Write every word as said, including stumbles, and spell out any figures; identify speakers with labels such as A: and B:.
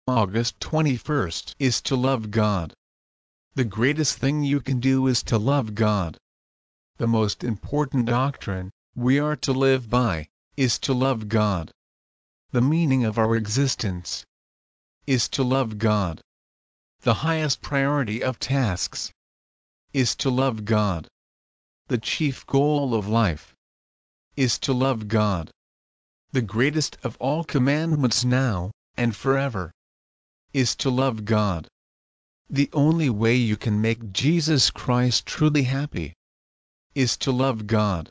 A: August twenty-first, is to love God. The greatest thing you can do is to love God. The most important doctrine we are to live by is to love God. The meaning of our existence is to love God. The highest priority of tasks is to love God. The chief goal of life is to love God. The greatest of all commandments now and forever is to love God. The only way you can make Jesus Christ truly happy is to love God.